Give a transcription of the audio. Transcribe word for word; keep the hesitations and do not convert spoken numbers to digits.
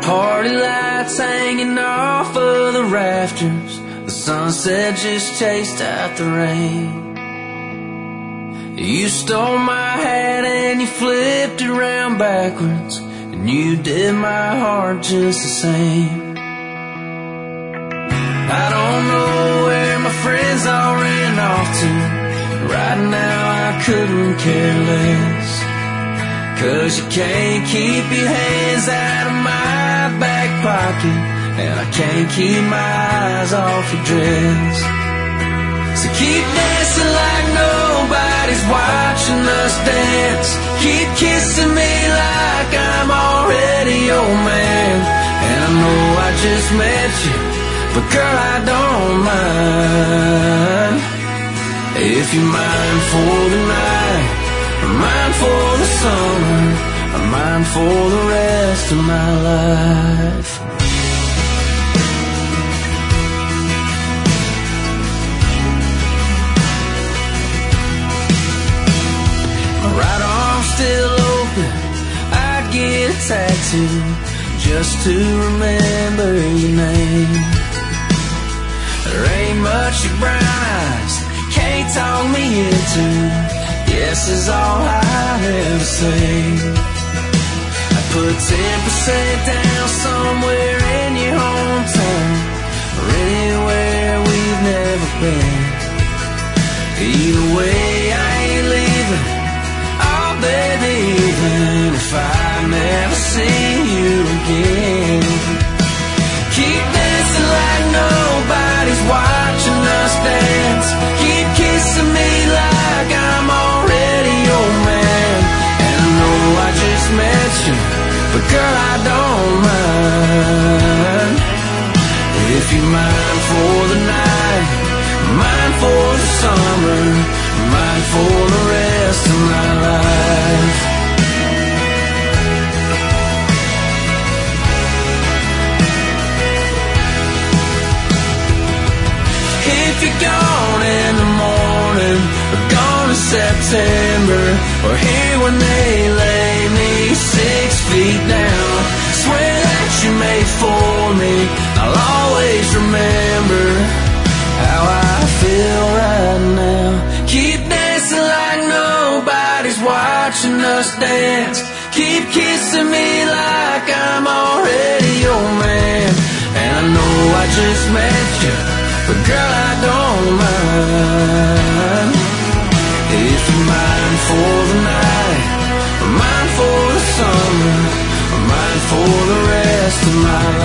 Party lights hanging off of the rafters. The sunset just chased out the rain. You stole my hat and you flipped it around backwards, and you did my heart just the same. I don't know where my friends all ran off to. Right now I couldn't care less, 'cause you can't keep your hands out of my back pocket, and I can't keep my eyes off your dress. So keep dancing like nobody's watching us dance. Keep kissing me like I'm already your man. And I know I just met you, but girl, I don't mind. If you're mine for the night, or mine for the summer, or mine for the rest of my life. My right arm's still open, I'd get a tattoo just to remember your name. There ain't much your brown eyes can't talk me into. Yes is all I ever say. I put ten percent down somewhere in your hometown, or anywhere we've never been. Either way, I ain't leaving. Oh baby, even if I never see you again. Keep dancing like nobody's watching us dance. Keep kissing me like I'm already your man. And I know I just met you, but girl, I don't mind. If you're mine for the night, mine for the summer, mine for the rest of my life. If you're gone in the morning, or gone in September, or here when they lay me six feet down, swear that you made for me. I'll always remember how I feel right now. Keep dancing like nobody's watching us dance. Keep kissing me like I'm already your man. And I know I just met you, but girl, I don't mind. If you're mine for the night, or mine for the summer, or mine for the rest of my life.